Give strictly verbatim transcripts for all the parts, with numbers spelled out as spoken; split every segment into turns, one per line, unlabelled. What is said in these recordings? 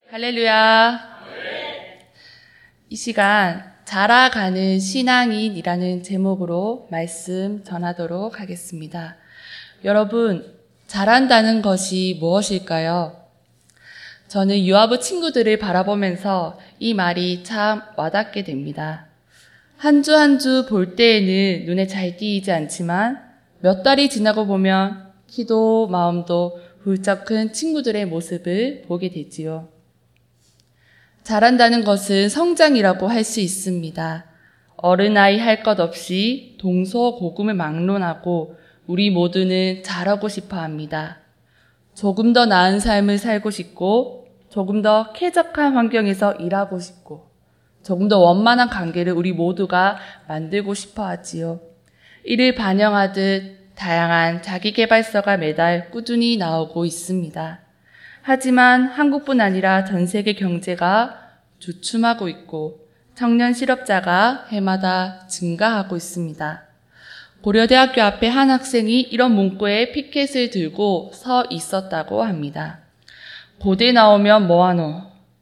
할렐루야. 이 시간 자라가는 신앙인이라는 제목으로 말씀 전하도록 하겠습니다. 여러분, 자란다는 것이 무엇일까요? 저는 유아부 친구들을 바라보면서 이 말이 참 와닿게 됩니다. 한 주 한 주 볼 때에는 눈에 잘 띄지 않지만 몇 달이 지나고 보면 키도 마음도 훌쩍 큰 친구들의 모습을 보게 되지요. 자란다는 것은 성장이라고 할 수 있습니다. 어른아이 할 것 없이 동서고금을 막론하고 우리 모두는 자라고 싶어 합니다. 조금 더 나은 삶을 살고 싶고 조금 더 쾌적한 환경에서 일하고 싶고 조금 더 원만한 관계를 우리 모두가 만들고 싶어 하지요. 이를 반영하듯 다양한 자기계발서가 매달 꾸준히 나오고 있습니다. 하지만 한국뿐 아니라 전 세계 경제가 주춤하고 있고 청년 실업자가 해마다 증가하고 있습니다. 고려대학교 앞에 한 학생이 이런 문구에 피켓을 들고 서 있었다고 합니다. 고대 나오면 뭐하노?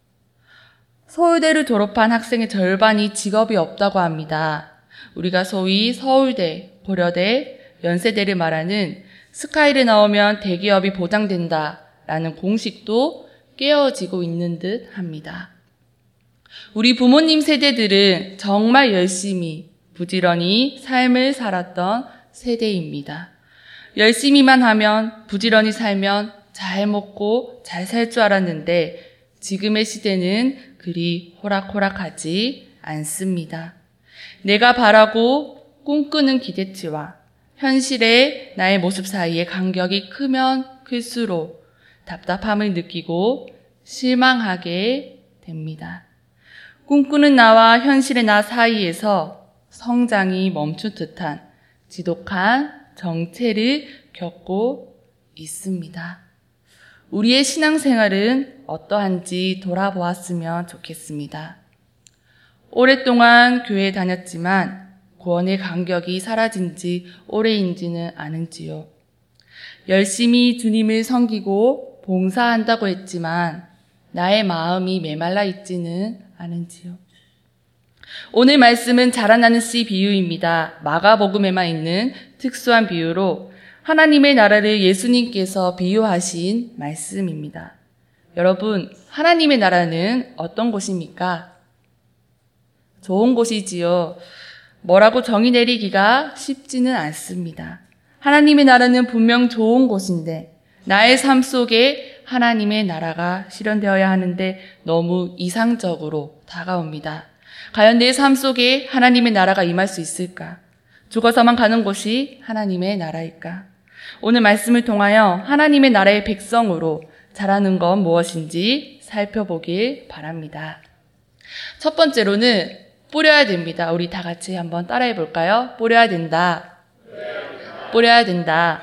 서울대를 졸업한 학생의 절반이 직업이 없다고 합니다. 우리가 소위 서울대, 고려대, 연세대를 말하는 스카이를 나오면 대기업이 보장된다 라는 공식도 깨어지고 있는 듯 합니다. 우리 부모님 세대들은 정말 열심히 부지런히 삶을 살았던 세대입니다. 열심히만 하면 부지런히 살면 잘 먹고 잘 살 줄 알았는데 지금의 시대는 그리 호락호락하지 않습니다. 내가 바라고 꿈꾸는 기대치와 현실의 나의 모습 사이의 간격이 크면 클수록 답답함을 느끼고 실망하게 됩니다. 꿈꾸는 나와 현실의 나 사이에서 성장이 멈춘 듯한 지독한 정체를 겪고 있습니다. 우리의 신앙생활은 어떠한지 돌아보았으면 좋겠습니다. 오랫동안 교회에 다녔지만 구원의 간격이 사라진 지 오래인지는 아는지요. 열심히 주님을 섬기고 봉사한다고 했지만 나의 마음이 메말라 있지는 않은지요. 오늘 말씀은 자라나는 씨 비유입니다. 마가복음에만 있는 특수한 비유로 하나님의 나라를 예수님께서 비유하신 말씀입니다. 여러분, 하나님의 나라는 어떤 곳입니까? 좋은 곳이지요. 뭐라고 정의 내리기가 쉽지는 않습니다. 하나님의 나라는 분명 좋은 곳인데 나의 삶 속에 하나님의 나라가 실현되어야 하는데 너무 이상적으로 다가옵니다. 과연 내 삶 속에 하나님의 나라가 임할 수 있을까? 죽어서만 가는 곳이 하나님의 나라일까? 오늘 말씀을 통하여 하나님의 나라의 백성으로 자라는 건 무엇인지 살펴보길 바랍니다. 첫 번째로는 뿌려야 됩니다. 우리 다 같이 한번 따라해 볼까요? 뿌려야 된다. 뿌려야 된다.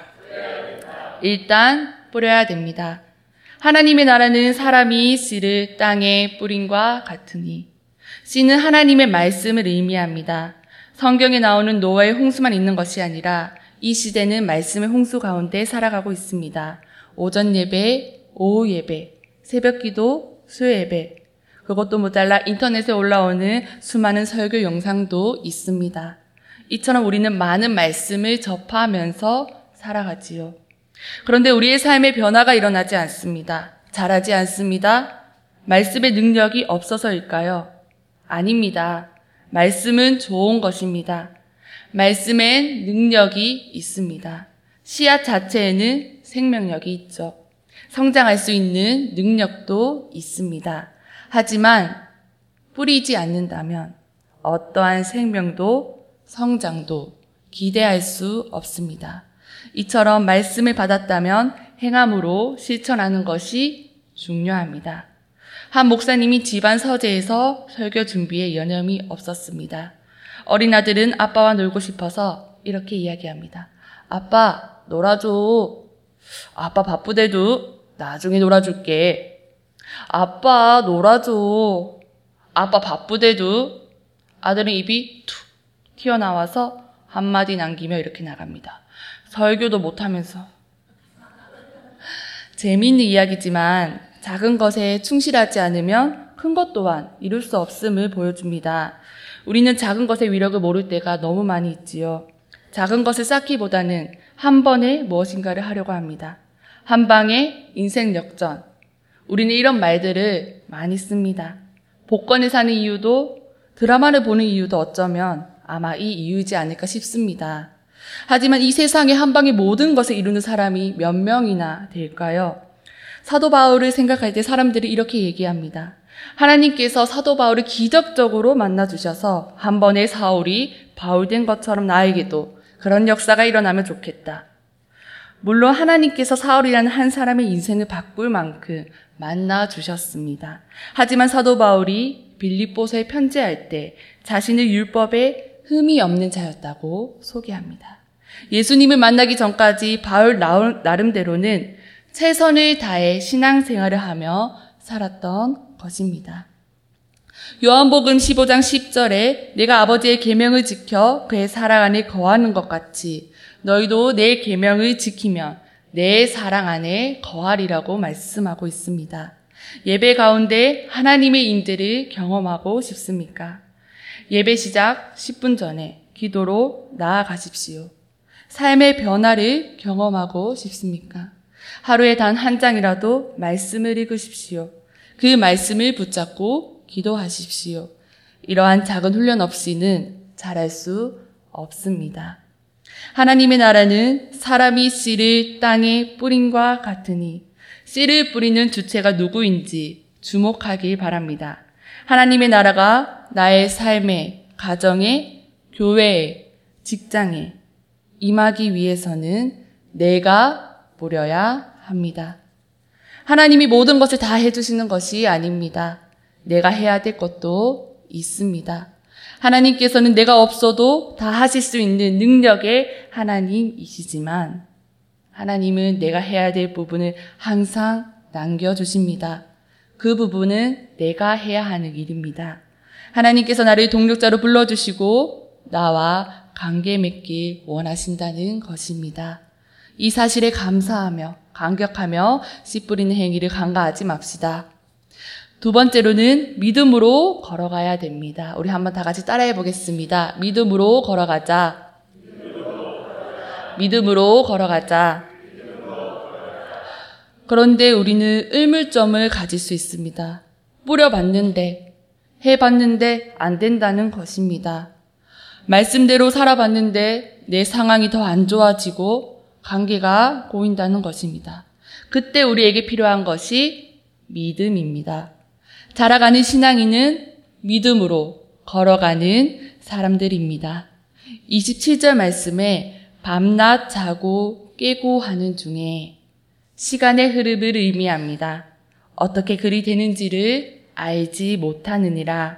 일단 뿌려야 됩니다. 하나님의 나라는 사람이 씨를 땅에 뿌림과 같으니 씨는 하나님의 말씀을 의미합니다. 성경에 나오는 노아의 홍수만 있는 것이 아니라 이 시대는 말씀의 홍수 가운데 살아가고 있습니다. 오전 예배, 오후 예배, 새벽 기도, 수요 예배, 그것도 모자라 인터넷에 올라오는 수많은 설교 영상도 있습니다. 이처럼 우리는 많은 말씀을 접하면서 살아가지요. 그런데 우리의 삶에 변화가 일어나지 않습니다. 자라지 않습니다. 말씀의 능력이 없어서일까요? 아닙니다. 말씀은 좋은 것입니다. 말씀엔 능력이 있습니다. 씨앗 자체에는 생명력이 있죠. 성장할 수 있는 능력도 있습니다. 하지만 뿌리지 않는다면 어떠한 생명도 성장도 기대할 수 없습니다. 이처럼 말씀을 받았다면 행함으로 실천하는 것이 중요합니다. 한 목사님이 집안 서재에서 설교 준비에 여념이 없었습니다. 어린 아들은 아빠와 놀고 싶어서 이렇게 이야기합니다. 아빠, 놀아줘. 아빠 바쁘대도 나중에 놀아줄게. 아빠, 놀아줘. 아빠 바쁘대도. 아들은 입이 툭 튀어나와서 한마디 남기며 이렇게 나갑니다. 설교도 못하면서. 재미있는 이야기지만 작은 것에 충실하지 않으면 큰 것 또한 이룰 수 없음을 보여줍니다. 우리는 작은 것의 위력을 모를 때가 너무 많이 있지요. 작은 것을 쌓기보다는 한 번에 무엇인가를 하려고 합니다. 한 방에 인생 역전. 우리는 이런 말들을 많이 씁니다. 복권을 사는 이유도 드라마를 보는 이유도 어쩌면 아마 이 이유이지 않을까 싶습니다. 하지만 이 세상에 한 방에 모든 것을 이루는 사람이 몇 명이나 될까요? 사도 바울을 생각할 때 사람들이 이렇게 얘기합니다. 하나님께서 사도 바울을 기적적으로 만나주셔서 한 번에 사울이 바울 된 것처럼 나에게도 그런 역사가 일어나면 좋겠다. 물론 하나님께서 사울이라는 한 사람의 인생을 바꿀 만큼 만나주셨습니다. 하지만 사도 바울이 빌립보서에 편지할 때 자신을 율법에 흠이 없는 자였다고 소개합니다. 예수님을 만나기 전까지 바울 나름대로는 최선을 다해 신앙생활을 하며 살았던 것입니다. 요한복음 십오 장 십 절에 내가 아버지의 계명을 지켜 그의 사랑 안에 거하는 것 같이 너희도 내 계명을 지키면 내 사랑 안에 거하리라고 말씀하고 있습니다. 예배 가운데 하나님의 인들을 경험하고 싶습니까? 예배 시작 십 분 전에 기도로 나아가십시오. 삶의 변화를 경험하고 싶습니까? 하루에 단 한 장이라도 말씀을 읽으십시오. 그 말씀을 붙잡고 기도하십시오. 이러한 작은 훈련 없이는 잘할 수 없습니다. 하나님의 나라는 사람이 씨를 땅에 뿌림과 같으니 씨를 뿌리는 주체가 누구인지 주목하길 바랍니다. 하나님의 나라가 나의 삶에, 가정에, 교회에, 직장에 임하기 위해서는 내가 뿌려야 합니다. 하나님이 모든 것을 다 해주시는 것이 아닙니다. 내가 해야 될 것도 있습니다. 하나님께서는 내가 없어도 다 하실 수 있는 능력의 하나님이시지만 하나님은 내가 해야 될 부분을 항상 남겨주십니다. 그 부분은 내가 해야 하는 일입니다. 하나님께서 나를 동력자로 불러주시고 나와 관계 맺길 원하신다는 것입니다. 이 사실에 감사하며 감격하며 씨 뿌리는 행위를 간과하지 맙시다. 두 번째로는 믿음으로 걸어가야 됩니다. 우리 한번 다 같이 따라해 보겠습니다. 믿음으로 걸어가자. 믿음으로 걸어가자. 그런데 우리는 의문점을 가질 수 있습니다. 뿌려봤는데, 해봤는데 안 된다는 것입니다. 말씀대로 살아봤는데 내 상황이 더 안 좋아지고 관계가 고인다는 것입니다. 그때 우리에게 필요한 것이 믿음입니다. 자라가는 신앙인은 믿음으로 걸어가는 사람들입니다. 이십칠 절 말씀에 밤낮 자고 깨고 하는 중에 시간의 흐름을 의미합니다. 어떻게 그리 되는지를 알지 못하느니라.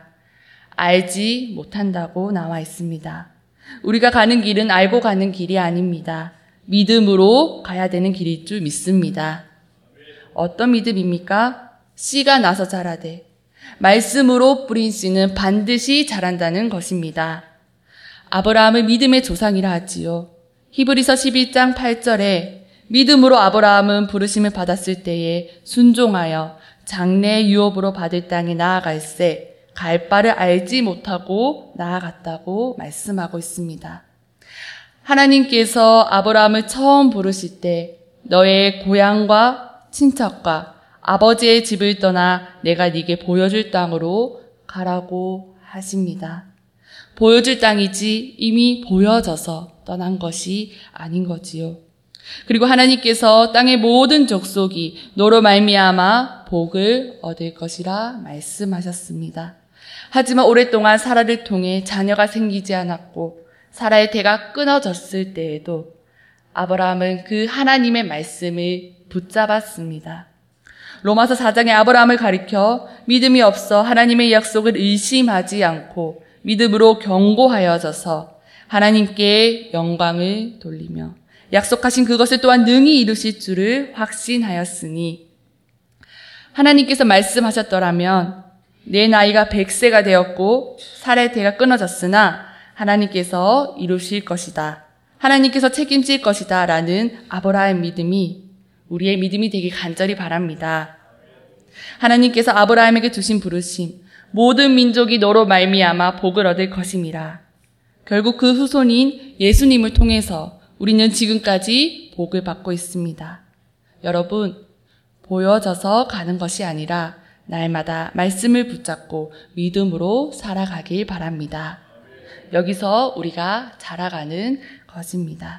알지 못한다고 나와 있습니다. 우리가 가는 길은 알고 가는 길이 아닙니다. 믿음으로 가야 되는 길일 줄 믿습니다. 어떤 믿음입니까? 씨가 나서 자라되 말씀으로 뿌린 씨는 반드시 자란다는 것입니다. 아브라함을 믿음의 조상이라 하지요. 히브리서 십일 장 팔 절에 믿음으로 아브라함은 부르심을 받았을 때에 순종하여 장래의 유업으로 받을 땅에 나아갈새 갈 바를 알지 못하고 나아갔다고 말씀하고 있습니다. 하나님께서 아브라함을 처음 부르실 때 너의 고향과 친척과 아버지의 집을 떠나 내가 네게 보여줄 땅으로 가라고 하십니다. 보여줄 땅이지 이미 보여져서 떠난 것이 아닌 거지요. 그리고 하나님께서 땅의 모든 족속이 너로 말미암아 복을 얻을 것이라 말씀하셨습니다. 하지만 오랫동안 사라를 통해 자녀가 생기지 않았고 사라의 대가 끊어졌을 때에도 아브라함은 그 하나님의 말씀을 붙잡았습니다. 로마서 사 장에 아브라함을 가리켜 믿음이 없어 하나님의 약속을 의심하지 않고 믿음으로 견고하여져서 하나님께 영광을 돌리며 약속하신 그것을 또한 능히 이루실 줄을 확신하였으니 하나님께서 말씀하셨더라면 내 나이가 백 세가 되었고 사라의 대가 끊어졌으나 하나님께서 이루실 것이다. 하나님께서 책임질 것이다. 라는 아브라함의 믿음이 우리의 믿음이 되길 간절히 바랍니다. 하나님께서 아브라함에게 주신 부르심, 모든 민족이 너로 말미암아 복을 얻을 것임이라. 결국 그 후손인 예수님을 통해서 우리는 지금까지 복을 받고 있습니다. 여러분, 보여져서 가는 것이 아니라 날마다 말씀을 붙잡고 믿음으로 살아가길 바랍니다. 여기서 우리가 자라가는 것입니다.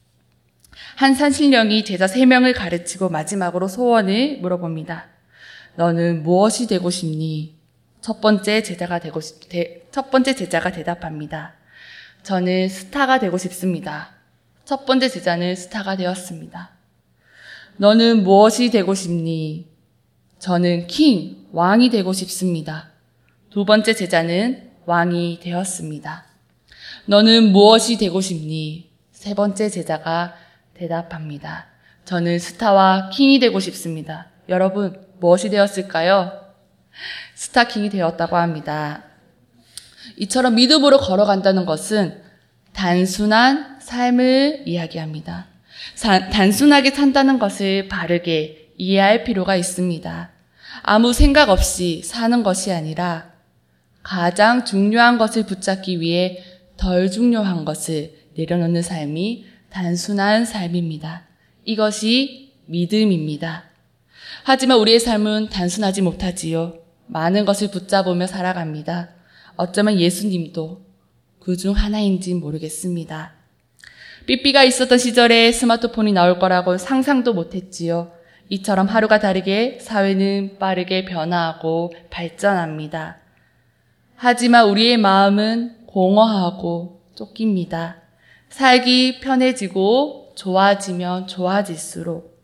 한 산신령이 제자 세 명을 가르치고 마지막으로 소원을 물어봅니다. 너는 무엇이 되고 싶니? 첫 번째 제자가 되고 싶, 대, 첫 번째 제자가 대답합니다. 저는 스타가 되고 싶습니다. 첫 번째 제자는 스타가 되었습니다. 너는 무엇이 되고 싶니? 저는 킹, 왕이 되고 싶습니다. 두 번째 제자는 왕이 되었습니다. 너는 무엇이 되고 싶니? 세 번째 제자가 대답합니다. 저는 스타와 킹이 되고 싶습니다. 여러분, 무엇이 되었을까요? 스타 킹이 되었다고 합니다. 이처럼 믿음으로 걸어간다는 것은 단순한 삶을 이야기합니다. 사, 단순하게 산다는 것을 바르게 이해할 필요가 있습니다. 아무 생각 없이 사는 것이 아니라 가장 중요한 것을 붙잡기 위해 덜 중요한 것을 내려놓는 삶이 단순한 삶입니다. 이것이 믿음입니다. 하지만 우리의 삶은 단순하지 못하지요. 많은 것을 붙잡으며 살아갑니다. 어쩌면 예수님도 그중 하나인지 모르겠습니다. 삐삐가 있었던 시절에 스마트폰이 나올 거라고 상상도 못했지요. 이처럼 하루가 다르게 사회는 빠르게 변화하고 발전합니다. 하지만 우리의 마음은 공허하고 쫓깁니다. 살기 편해지고 좋아지면 좋아질수록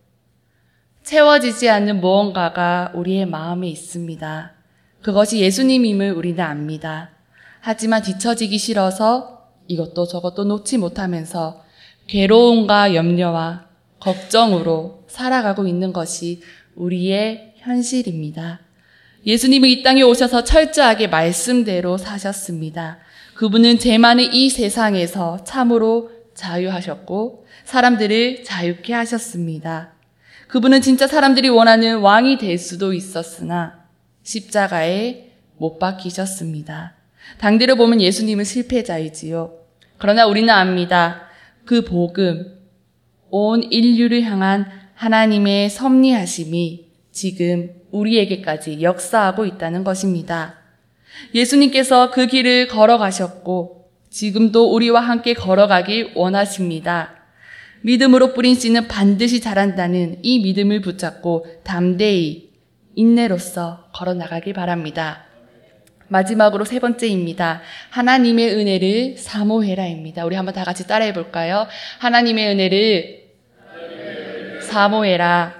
채워지지 않는 무언가가 우리의 마음에 있습니다. 그것이 예수님임을 우리는 압니다. 하지만 뒤처지기 싫어서 이것도 저것도 놓지 못하면서 괴로움과 염려와 걱정으로 살아가고 있는 것이 우리의 현실입니다. 예수님은 이 땅에 오셔서 철저하게 말씀대로 사셨습니다. 그분은 죄 많은 이 세상에서 참으로 자유하셨고 사람들을 자유케 하셨습니다. 그분은 진짜 사람들이 원하는 왕이 될 수도 있었으나 십자가에 못 박히셨습니다. 당대로 보면 예수님은 실패자이지요. 그러나 우리는 압니다. 그 복음, 온 인류를 향한 하나님의 섭리하심이 지금 우리에게까지 역사하고 있다는 것입니다. 예수님께서 그 길을 걸어가셨고 지금도 우리와 함께 걸어가길 원하십니다. 믿음으로 뿌린 씨는 반드시 자란다는 이 믿음을 붙잡고 담대히 인내로서 걸어나가길 바랍니다. 마지막으로 세 번째입니다. 하나님의 은혜를 사모해라입니다. 우리 한번 다 같이 따라해 볼까요? 하나님의 은혜를 사모해라.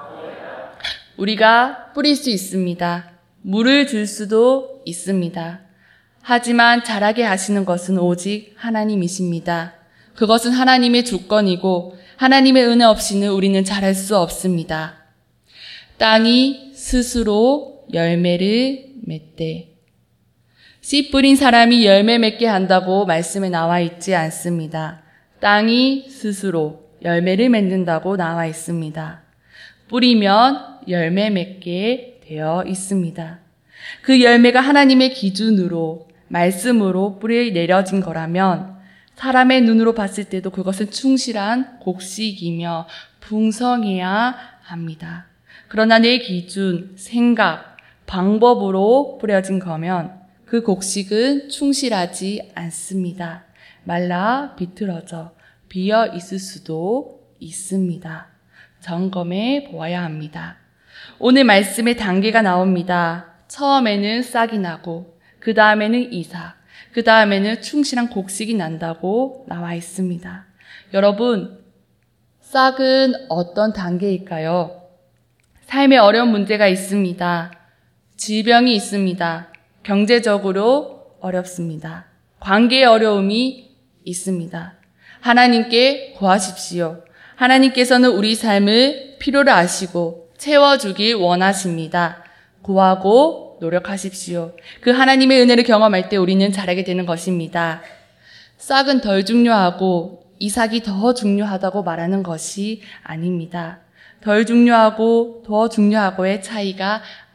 우리가 뿌릴 수 있습니다. 물을 줄 수도 있습니다. 하지만 자라게 하시는 것은 오직 하나님이십니다. 그것은 하나님의 주권이고 하나님의 은혜 없이는 우리는 자랄 수 없습니다. 땅이 스스로 열매를 맺되 씨 뿌린 사람이 열매 맺게 한다고 말씀에 나와 있지 않습니다. 땅이 스스로 열매를 맺는다고 나와 있습니다. 뿌리면 열매 맺게 되어 있습니다. 그 열매가 하나님의 기준으로 말씀으로 뿌리 내려진 거라면 사람의 눈으로 봤을 때도 그것은 충실한 곡식이며 풍성해야 합니다. 그러나 내 기준, 생각, 방법으로 뿌려진 거면 그 곡식은 충실하지 않습니다. 말라 비틀어져 비어 있을 수도 있습니다. 점검해 보아야 합니다. 오늘 말씀에 단계가 나옵니다. 처음에는 싹이 나고 그 다음에는 이삭, 그 다음에는 충실한 곡식이 난다고 나와 있습니다. 여러분, 싹은 어떤 단계일까요? 삶에 어려운 문제가 있습니다. 질병이 있습니다. 경제적으로 어렵습니다. 관계의 어려움이 있습니다. 하나님께 구하십시오. 하나님께서는 우리 삶을 필요를 아시고 채워주길 원하십니다. 구하고 노력하십시오. 그 하나님의 은혜를 경험할 때 우리는 자라게 되는 것입니다. 싹은 덜 중요하고 이삭이 더 중요하다고 말하는 것이 아닙니다. 덜 중요하고 더 중요하고의 차이가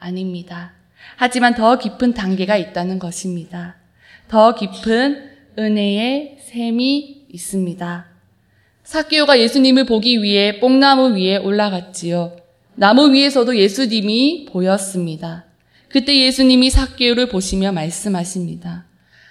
아닙니다. 하지만 더 깊은 단계가 있다는 것입니다. 더 깊은 은혜의 샘이 있습니다. 삭개오가 예수님을 보기 위해 뽕나무 위에 올라갔지요. 나무 위에서도 예수님이 보였습니다. 그때 예수님이 삭개오를 보시며 말씀하십니다.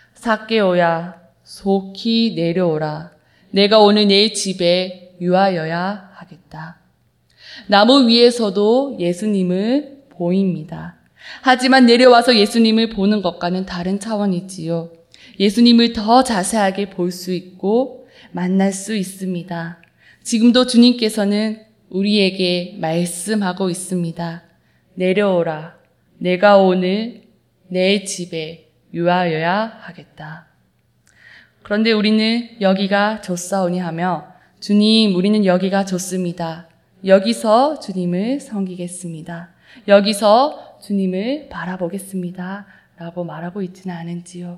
삭개오야, 속히 내려오라. 내가 오늘 내 집에 유하여야 하겠다. 나무 위에서도 예수님을 보입니다. 하지만 내려와서 예수님을 보는 것과는 다른 차원이지요. 예수님을 더 자세하게 볼 수 있고 만날 수 있습니다. 지금도 주님께서는 우리에게 말씀하고 있습니다. 내려오라. 내가 오늘 내 집에 유하여야 하겠다. 그런데 우리는 여기가 좋사오니 하며 주님, 우리는 여기가 좋습니다. 여기서 주님을 섬기겠습니다. 여기서 주님을 바라보겠습니다. 라고 말하고 있지는 않은지요.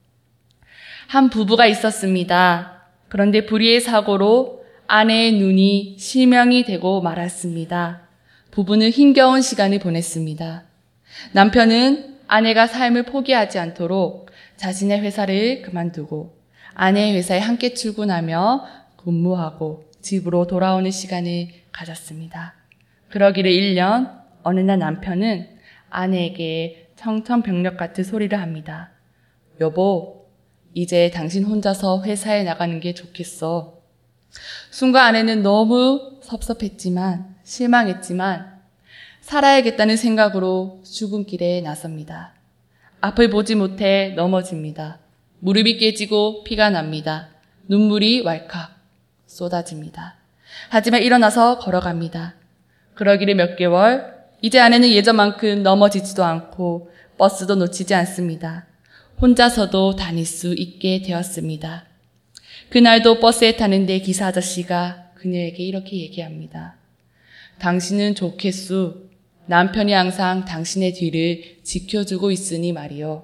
한 부부가 있었습니다. 그런데 불의의 사고로 아내의 눈이 실명이 되고 말았습니다. 부부는 힘겨운 시간을 보냈습니다. 남편은 아내가 삶을 포기하지 않도록 자신의 회사를 그만두고 아내의 회사에 함께 출근하며 근무하고 집으로 돌아오는 시간을 가졌습니다. 그러기를 일 년, 어느 날 남편은 아내에게 청천벽력 같은 소리를 합니다. 여보, 이제 당신 혼자서 회사에 나가는 게 좋겠어. 순간 아내는 너무 섭섭했지만 실망했지만 살아야겠다는 생각으로 출근길에 나섭니다. 앞을 보지 못해 넘어집니다. 무릎이 깨지고 피가 납니다. 눈물이 왈칵 쏟아집니다. 하지만 일어나서 걸어갑니다. 그러기를 몇 개월, 이제 아내는 예전만큼 넘어지지도 않고 버스도 놓치지 않습니다. 혼자서도 다닐 수 있게 되었습니다. 그날도 버스에 타는데 기사 아저씨가 그녀에게 이렇게 얘기합니다. 당신은 좋겠수. 남편이 항상 당신의 뒤를 지켜주고 있으니 말이요.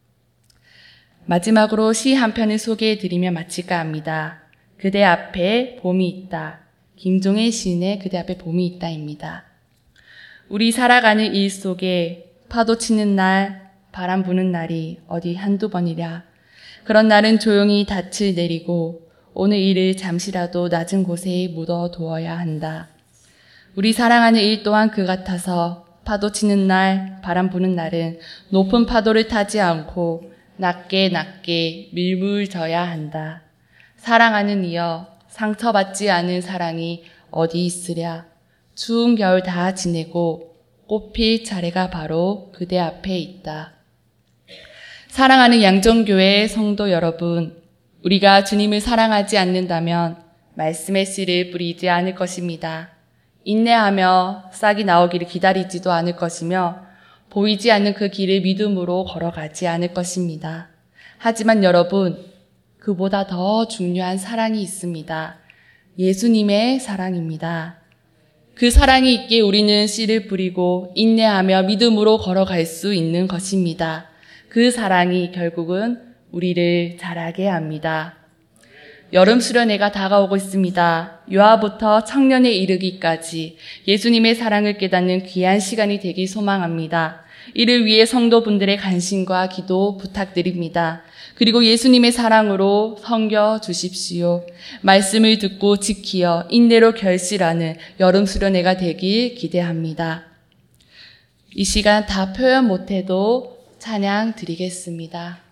마지막으로 시 한 편을 소개해드리며 마칠까 합니다. 그대 앞에 봄이 있다. 김종의 시인의 그대 앞에 봄이 있다입니다. 우리 살아가는 일 속에 파도 치는 날, 바람 부는 날이 어디 한두 번이랴. 그런 날은 조용히 닻을 내리고 오늘 일을 잠시라도 낮은 곳에 묻어두어야 한다. 우리 사랑하는 일 또한 그 같아서 파도 치는 날, 바람 부는 날은 높은 파도를 타지 않고 낮게 낮게 밀물져야 한다. 사랑하는 이여, 상처받지 않은 사랑이 어디 있으랴. 추운 겨울 다 지내고 꽃필 차례가 바로 그대 앞에 있다. 사랑하는 양정교회 성도 여러분, 우리가 주님을 사랑하지 않는다면 말씀의 씨를 뿌리지 않을 것입니다. 인내하며 싹이 나오기를 기다리지도 않을 것이며 보이지 않는 그 길을 믿음으로 걸어가지 않을 것입니다. 하지만 여러분, 그보다 더 중요한 사랑이 있습니다. 예수님의 사랑입니다. 그 사랑이 있기에 우리는 씨를 뿌리고 인내하며 믿음으로 걸어갈 수 있는 것입니다. 그 사랑이 결국은 우리를 자라게 합니다. 여름 수련회가 다가오고 있습니다. 유아부터 청년에 이르기까지 예수님의 사랑을 깨닫는 귀한 시간이 되길 소망합니다. 이를 위해 성도분들의 관심과 기도 부탁드립니다. 그리고 예수님의 사랑으로 섬겨 주십시오. 말씀을 듣고 지키어 인내로 결실하는 여름 수련회가 되길 기대합니다. 이 시간 다 표현 못해도 찬양 드리겠습니다.